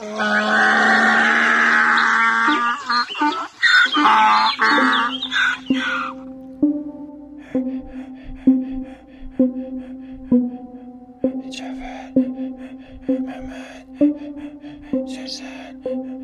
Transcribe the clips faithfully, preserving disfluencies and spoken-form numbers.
جعفر محمد سرسن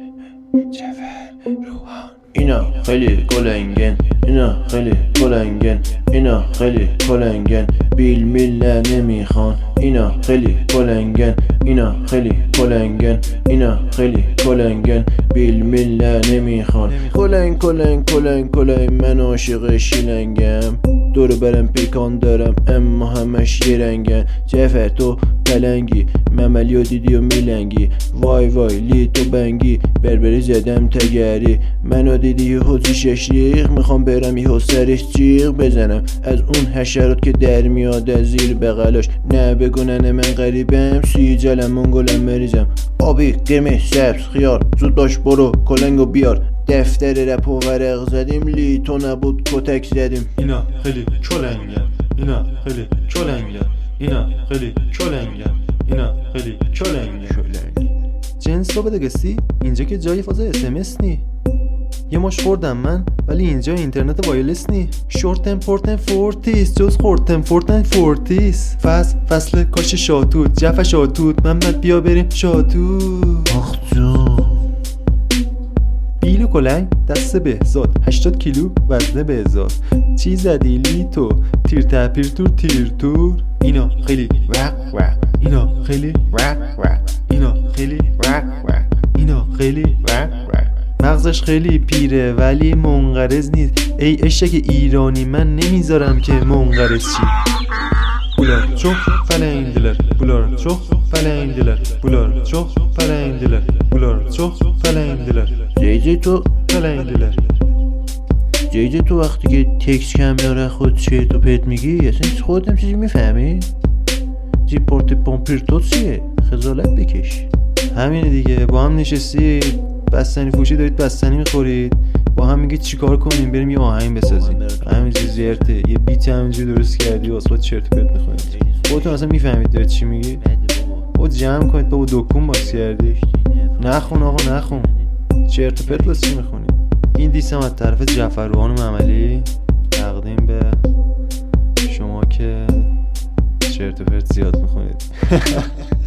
جعفر روحان. اینا خیلی کلنگن، اینا خیلی کلنگن، اینا خیلی کلنگن، بیل میل نمیخوان. اینا خیلی کلنگن، اینا خیلی کلنگن، اینا خیلی کلنگن، بیل میل نمیخوان. کلنگ کلنگ کلنگ کلنگ، من عاشق شیلنگم، دور برم پیکان دارم اما همش یه رنگن. جعفر تو پلنگی، مملیو دیدی و میلنگی، وای وای لی تو بنگی، بربری زدم تگری، منو دیدی یه حوزی ششریق، میخوام برم یه سرش جیغ بزنم از اون حشرات که در میاد از زیر بغلاش. نه بگونن من غریبم، سی جلم منگولم مریضم، آبی قرمه سبز خیار، زود باش برو کلنگو بیار، دفتر رپ و ورق زدیم، لی تو نبود کتک زدیم. اینا خیلی کلنگن، اینا خیلی کلنگن، اینا خیلی کلنگن، اینا خیلی کلنگن. جنس رو بده گسی، اینجا که جای فاز اس ام اس نی، یه مش خوردم من ولی اینجا اینترنت وایرلس نی. شورتن پورتن فورتیس جز خورتن فورتن فورتیس. فصل فصل کاش شاتوت، جف شاتوت، محمد بیا بریم شاتوت. آخ جون بیل و کلنگ دست بهزاد، هشتاد کیلو وزنه بهزاد. چی زدی لی تو، تیر تپیر تور تیر تور. اینا خیلی وق وق، اینا خیلی وق وق، اینا خیلی وق وق، اینا خیلی وق وق. مغزش خیلی پیره ولی منقرض نیست، ای اشک ایرانی من نمیذارم که منقرض چی. بولار چخ فلنگلر، بولار چخ فلنگلر، بولار چخ فلنگلر، بولار چخ فلنگلر. جی جی تو فلنگلر جی جی تو وقتی که تکس کم داره خود چرت و پرت میگی، اصلا خودت هم چیزی میفهمی؟ جی پورت پامپیر تو چیه؟ خجالت بکش. همینه دیگه، با هم نشستی بستنی فروشی دارید بستنی میخورید، با هم میگید چیکار کنیم بریم یه آهنگ بسازیم، همینجوری زرته یه بیت همینجوری درست کردی واسه خود چرت و پرت میخونید. خودتون اصلا میفهمید دارید چی میگید؟ خود جمع کنید بابا، دکون باز کردی. نخون آقا نخون، چرت و پرت واسه چی میخونید؟ این دیسم از طرف جعفر روحان محملی تقدیم به شما که چرت و پرت زیاد میخونید.